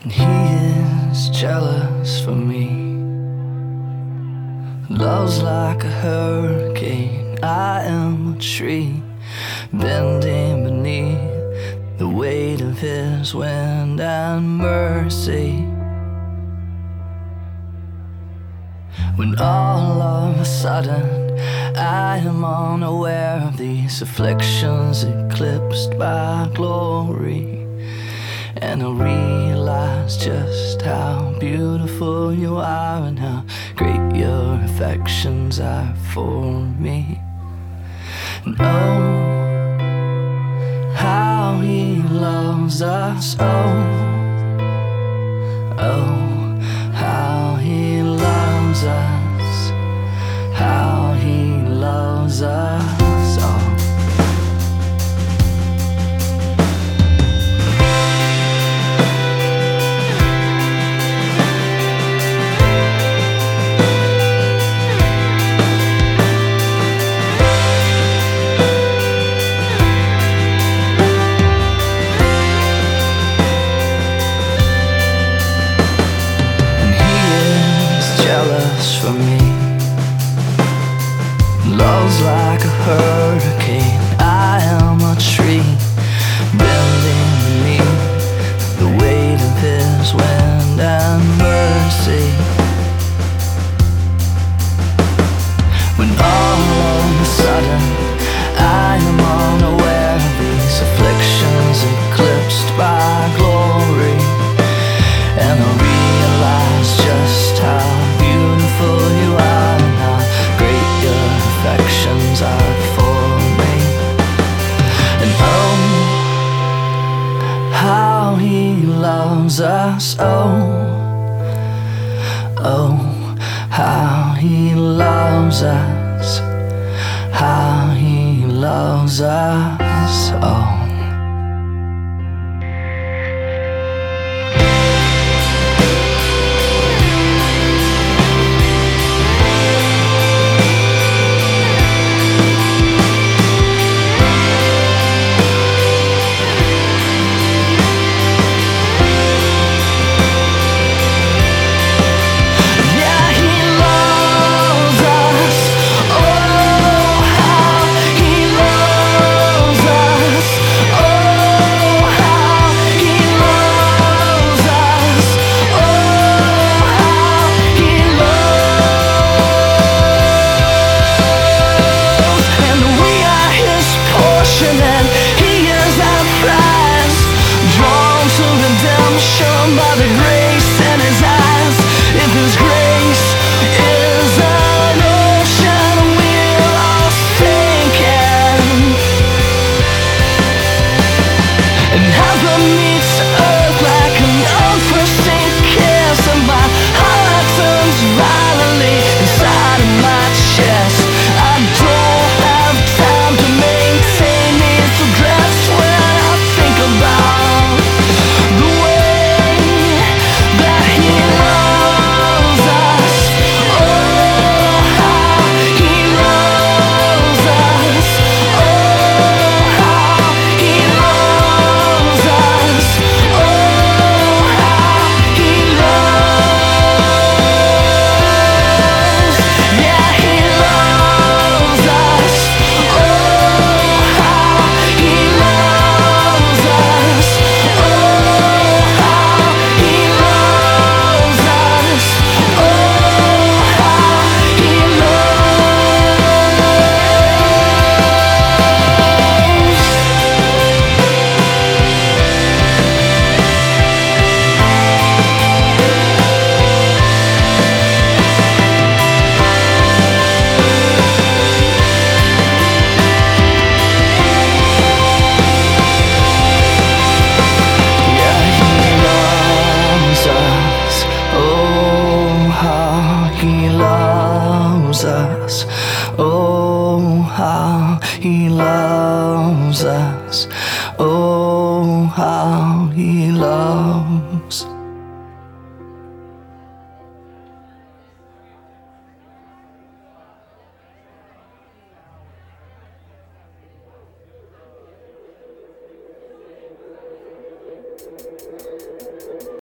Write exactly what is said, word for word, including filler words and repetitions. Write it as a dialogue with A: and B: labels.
A: He is jealous for me. Love's like a hurricane. I am a tree bending beneath the weight of his wind and mercy. When all of a sudden I am unaware of these afflictions eclipsed by glory, and I realize just how beautiful you are and how great your affections are for me. And oh, how he loves us, oh, oh, how he loves us, how he loves us, oh. For me, love's like a hurricane. I am a tree bending beneath the weight of his wind and mercy. When all of a sudden I am unaware of these afflictions eclipsed by glory, and I realize just how you are and how great your affections are for me. And oh, how he loves us, oh, oh, how he loves us, how he loves us, oh. And half of me